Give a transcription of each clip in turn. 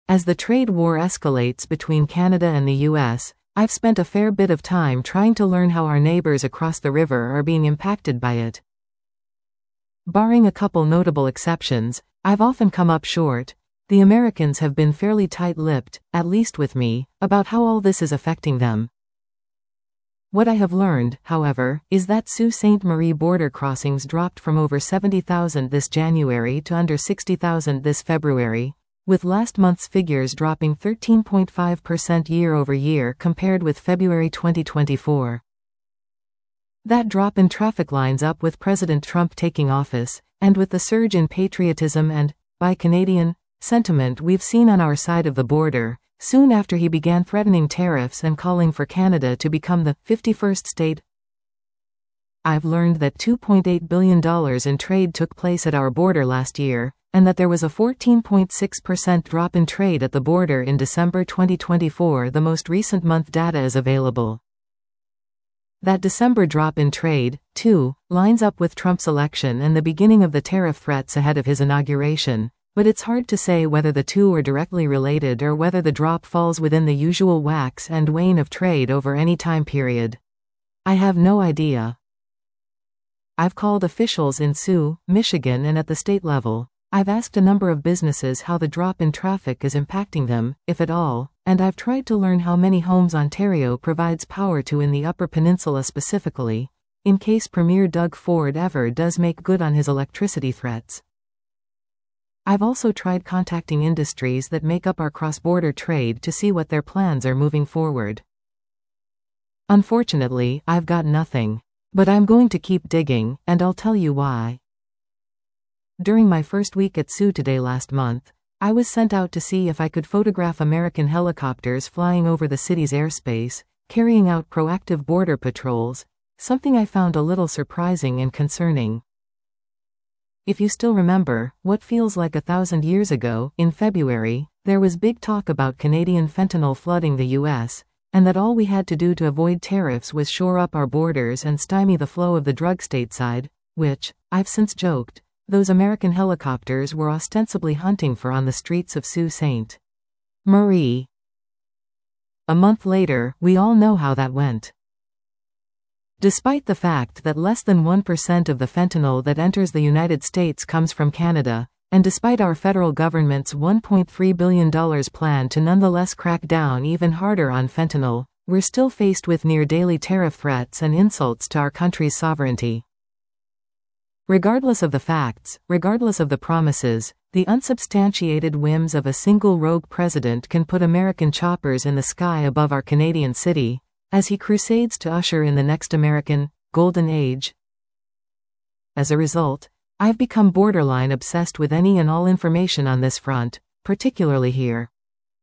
As the trade war escalates between Canada and the US, I've spent a fair bit of time trying to learn how our neighbors across the river are being impacted by it. Barring a couple notable exceptions, I've often come up short. The Americans have been fairly tight-lipped, at least with me, about how all this is affecting them. What I have learned, however, is that Sault Ste. Marie border crossings dropped from over 70,000 this January to under 60,000 this February, with last month's figures dropping 13.5% year-over-year compared with February 2024. That drop in traffic lines up with President Trump taking office, and with the surge in patriotism and, by Canadian, sentiment we've seen on our side of the border, soon after he began threatening tariffs and calling for Canada to become the 51st state. I've learned that $2.8 billion in trade took place at our border last year, and that there was a 14.6% drop in trade at the border in December 2024. The most recent month data is available. That December drop in trade, too, lines up with Trump's election and the beginning of the tariff threats ahead of his inauguration, but it's hard to say whether the two are directly related or whether the drop falls within the usual wax and wane of trade over any time period. I have no idea. I've called officials in Sault, Michigan and at the state level. I've asked a number of businesses how the drop in traffic is impacting them, if at all, and I've tried to learn how many homes Ontario provides power to in the Upper Peninsula specifically, in case Premier Doug Ford ever does make good on his electricity threats. I've also tried contacting industries that make up our cross-border trade to see what their plans are moving forward. Unfortunately, I've got nothing. But I'm going to keep digging, and I'll tell you why. During my first week at Sault Today last month, I was sent out to see if I could photograph American helicopters flying over the city's airspace, carrying out proactive border patrols, something I found a little surprising and concerning. If you still remember, what feels like 1,000 years ago, in February, there was big talk about Canadian fentanyl flooding the US, and that all we had to do to avoid tariffs was shore up our borders and stymie the flow of the drug stateside, which, I've since joked, those American helicopters were ostensibly hunting for on the streets of Sault Ste. Marie. A month later, we all know how that went. Despite the fact that less than 1% of the fentanyl that enters the United States comes from Canada, and despite our federal government's $1.3 billion plan to nonetheless crack down even harder on fentanyl, we're still faced with near-daily tariff threats and insults to our country's sovereignty. Regardless of the facts, regardless of the promises, the unsubstantiated whims of a single rogue president can put American choppers in the sky above our Canadian city, as he crusades to usher in the next American golden age. As a result, I've become borderline obsessed with any and all information on this front, particularly here.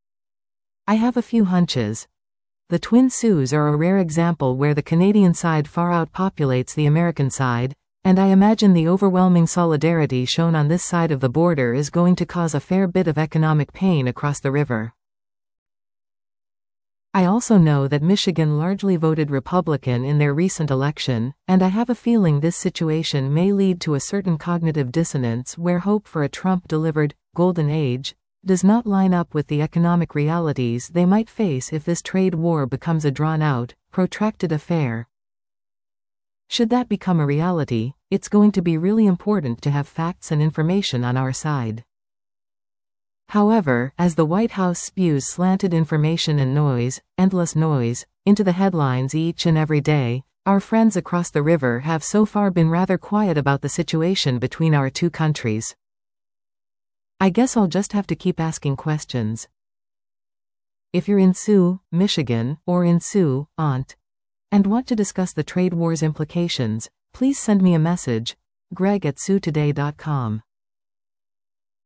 I have a few hunches. The Twin Saults are a rare example where the Canadian side far outpopulates the American side, and I imagine the overwhelming solidarity shown on this side of the border is going to cause a fair bit of economic pain across the river. I also know that Michigan largely voted Republican in their recent election, and I have a feeling this situation may lead to a certain cognitive dissonance where hope for a Trump-delivered golden age does not line up with the economic realities they might face if this trade war becomes a drawn-out, protracted affair. Should that become a reality, it's going to be really important to have facts and information on our side. However, as the White House spews slanted information and noise, endless noise, into the headlines each and every day, our friends across the river have so far been rather quiet about the situation between our two countries. I guess I'll just have to keep asking questions. If you're in Sault, Michigan, or in Sault, Ont, and want to discuss the trade war's implications, please send me a message, greg@saulttoday.com.